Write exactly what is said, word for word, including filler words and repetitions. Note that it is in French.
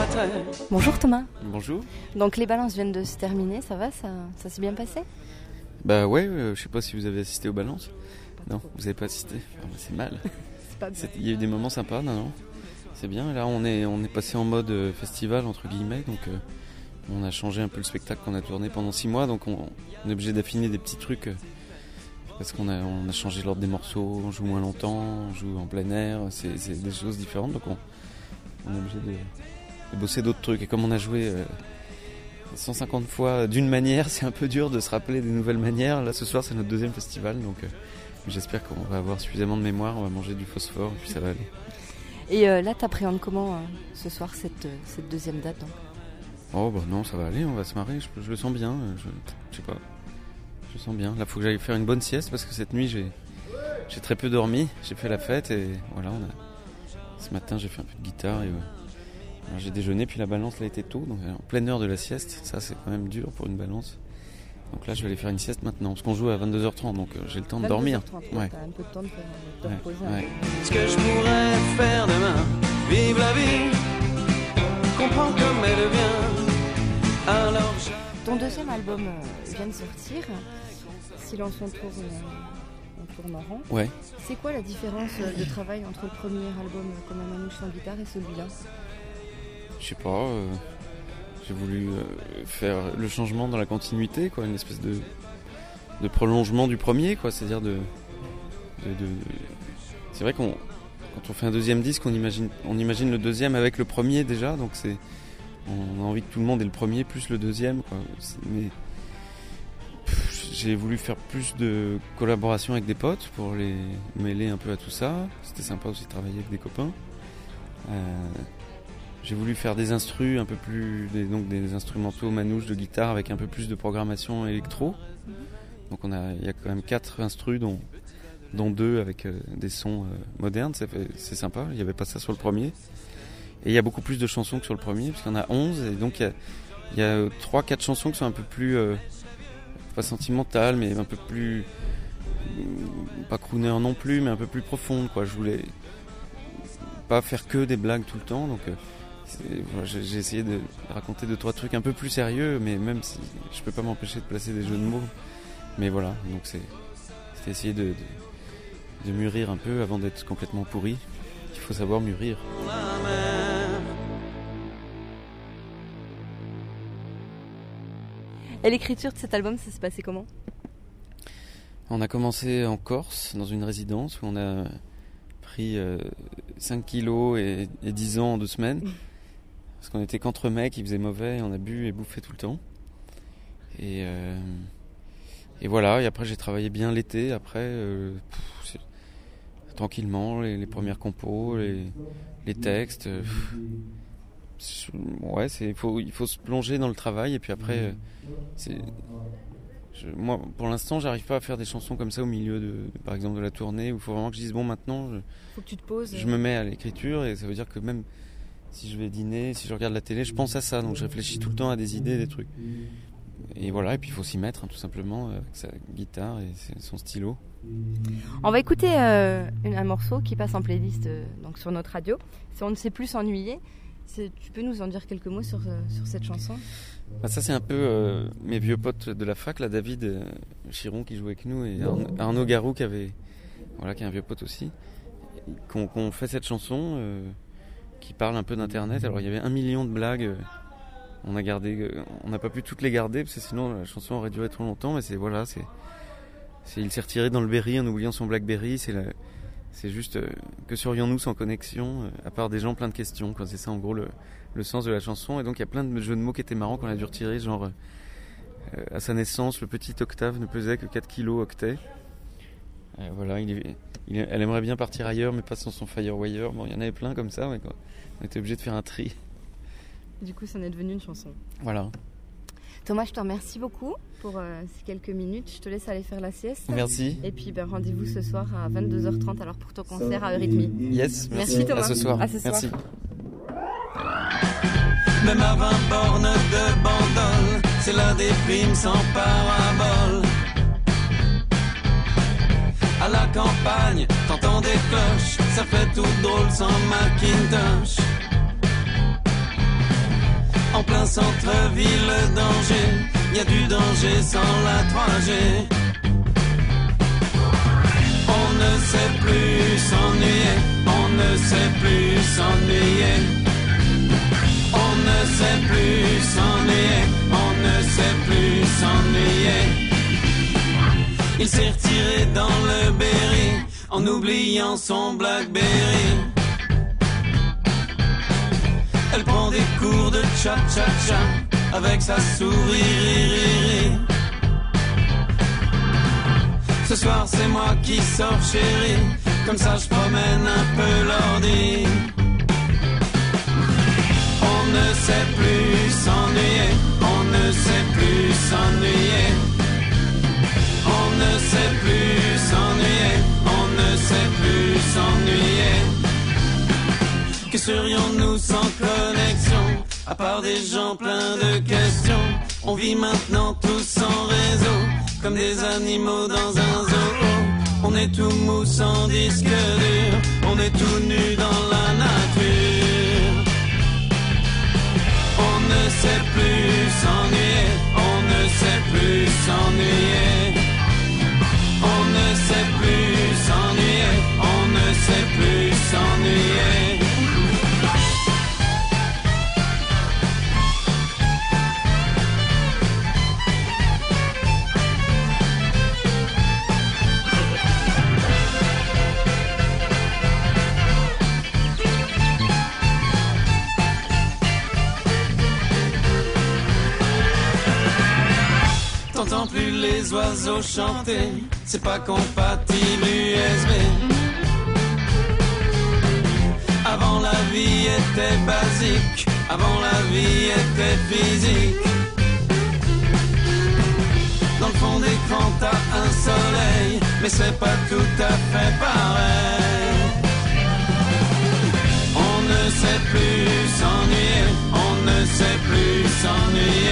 matin. Bonjour Thomas. Bonjour. Donc les balances viennent de se terminer, ça va, ça, ça s'est bien passé? Bah ouais, euh, je sais pas si vous avez assisté aux balances. Non, vous avez pas assisté. Ah, bah, c'est mal. C'est pas bien. Il y a eu des moments sympas, non, non. C'est bien. Là, on est, on est passé en mode euh, festival entre guillemets, donc euh, on a changé un peu le spectacle qu'on a tourné pendant six mois, donc on, on est obligé d'affiner des petits trucs euh, parce qu'on a, on a changé l'ordre des morceaux, on joue moins longtemps, on joue en plein air, c'est, c'est des choses différentes, donc on, on est obligé de, de bosser d'autres trucs. Et comme on a joué euh, cent cinquante fois d'une manière, c'est un peu dur de se rappeler des nouvelles manières. Là, ce soir, c'est notre deuxième festival, donc euh, j'espère qu'on va avoir suffisamment de mémoire, on va manger du phosphore et puis ça va aller. Et euh, là, t'appréhendes comment euh, ce soir cette, euh, cette deuxième date donc? Oh bah non, ça va aller, on va se marrer, je, je le sens bien, je, je sais pas, je sens bien. Là, faut que j'aille faire une bonne sieste parce que cette nuit, j'ai, j'ai très peu dormi, j'ai fait la fête et voilà, on a, ce matin, j'ai fait un peu de guitare et euh, alors, j'ai déjeuné, puis la balance, là, était tôt, donc en pleine heure de la sieste, ça c'est quand même dur pour une balance. Donc là, je vais aller faire une sieste maintenant, parce qu'on joue à vingt-deux heures trente, donc euh, j'ai le temps de dormir. vingt-deux heures trente, ouais. T'as un peu de temps de, faire, de Ouais, reposer. ouais. Ce que je pourrais faire demain, vive la vie, comprendre comme elle vient. Alors je... Ton deuxième album euh, vient de sortir, Silence on tourne, euh, on tourne en rond. Ouais. C'est quoi la différence euh, de travail entre le premier album euh, Comme un manouche sans guitare et celui-là? Je sais pas, euh, j'ai voulu euh, faire le changement dans la continuité, quoi, une espèce de, de prolongement du premier, quoi, c'est-à-dire de, de, de... C'est vrai qu'on quand on fait un deuxième disque, on imagine, on imagine le deuxième avec le premier déjà, donc c'est, on a envie que tout le monde ait le premier plus le deuxième, quoi. C'est, mais pff, j'ai voulu faire plus de collaboration avec des potes pour les mêler un peu à tout ça. C'était sympa aussi de travailler avec des copains. Euh, J'ai voulu faire des instrus un peu plus, des, donc des instrumentaux manouches de guitare avec un peu plus de programmation électro. Donc on a, il y a quand même quatre instrus, dont, dont deux avec euh, des sons euh, modernes. C'est, c'est sympa. Il n'y avait pas ça sur le premier. Et il y a beaucoup plus de chansons que sur le premier, puisqu'il y en a onze. Et donc il y a, il y a trois, quatre chansons qui sont un peu plus, euh, pas sentimentales, mais un peu plus, pas crooner non plus, mais un peu plus profondes, quoi. Je voulais pas faire que des blagues tout le temps, donc. Euh, Voilà, j'ai, j'ai essayé de raconter deux trois trucs un peu plus sérieux, mais même si je peux pas m'empêcher de placer des jeux de mots, mais voilà, donc c'est, c'est essayer de, de, de mûrir un peu avant d'être complètement pourri. Il faut savoir mûrir. Et l'écriture de cet album, ça s'est passé comment? On a commencé en Corse, dans une résidence où on a pris euh, cinq kilos et, et dix ans en deux semaines. Parce qu'on était qu'entre mecs, il faisait mauvais, on a bu et bouffé tout le temps. Et, euh, et voilà, et après j'ai travaillé bien l'été, après, euh, pff, tranquillement, les, les premières compos, les, les textes. Euh, pff, ouais, c'est, faut, il faut se plonger dans le travail, et puis après, euh, c'est, je, moi, pour l'instant, j'arrive pas à faire des chansons comme ça au milieu, de, de par exemple, de la tournée, où il faut vraiment que je dise, bon, maintenant, je, faut que tu te poses. Je me mets à l'écriture, et ça veut dire que même si je vais dîner, si je regarde la télé, je pense à ça, donc je réfléchis tout le temps à des idées, des trucs. Et voilà, et puis il faut s'y mettre, hein, tout simplement, avec sa guitare et son stylo. On va écouter euh, un morceau qui passe en playlist euh, donc sur notre radio. Si on ne sait plus s'ennuyer, c'est, tu peux nous en dire quelques mots sur, euh, sur cette chanson? Bah ça c'est un peu euh, mes vieux potes de la fac, là, David euh, Chiron qui joue avec nous, et Arnaud, Arnaud Garou qui avait, voilà, qui est un vieux pote aussi, qu'on, qu'on fait cette chanson. Euh, qui parle un peu d'internet. Alors il y avait un million de blagues, on a gardé, on n'a pas pu toutes les garder parce que sinon la chanson aurait duré trop longtemps, mais c'est voilà, c'est, c'est il s'est retiré dans le Berry en oubliant son Blackberry, c'est la, c'est juste euh, que serions-nous sans connexion, euh, à part des gens plein de questions, quoi. C'est ça en gros le, le sens de la chanson. Et donc il y a plein de jeux de mots qui étaient marrants qu'on a dû retirer, genre euh, à sa naissance le petit Octave ne pesait que quatre kilos octets. Euh, voilà, il est, il, elle aimerait bien partir ailleurs, mais pas sans son Firewire. Bon, il y en avait plein comme ça, mais quoi, on était obligé de faire un tri. Du coup, ça en est devenu une chanson. Voilà. Thomas, je te remercie beaucoup pour euh, ces quelques minutes. Je te laisse aller faire la sieste. Merci. Et puis, ben, rendez-vous ce soir à vingt-deux heures trente alors pour ton concert à Eurythmie. Yes, merci. Merci Thomas. À ce soir. À ce soir. Merci. Même à vingt bornes de bandole, c'est la déprime sans parabole. À la campagne, t'entends des cloches, ça fait tout drôle sans Macintosh. En plein centre-ville, danger, y a du danger sans la trois G. On ne sait plus s'ennuyer, on ne sait plus s'ennuyer. On ne sait plus s'ennuyer, on ne sait plus s'ennuyer. Il s'est retiré dans le Berry en oubliant son Blackberry. Elle prend des cours de cha-cha-cha avec sa souris. Ce soir c'est moi qui sors chérie, comme ça je promène un peu l'ordi. On ne sait plus s'ennuyer, on ne sait plus s'ennuyer. On ne sait plus s'ennuyer, on ne sait plus s'ennuyer. Que serions-nous sans connexion, à part des gens pleins de questions? On vit maintenant tous sans réseau, comme des animaux dans un zoo. On est tout mou sans disque dur, on est tout nu dans la nature. On ne sait plus s'ennuyer, on ne sait plus s'ennuyer. On ne sait plus s'ennuyer, on ne sait plus s'ennuyer. T'entends plus les oiseaux chanter, c'est pas compatible U S B. Avant la vie était basique, avant la vie était physique. Dans le fond d'écran t'as un soleil, mais c'est pas tout à fait pareil. On ne sait plus s'ennuyer, on ne sait plus s'ennuyer.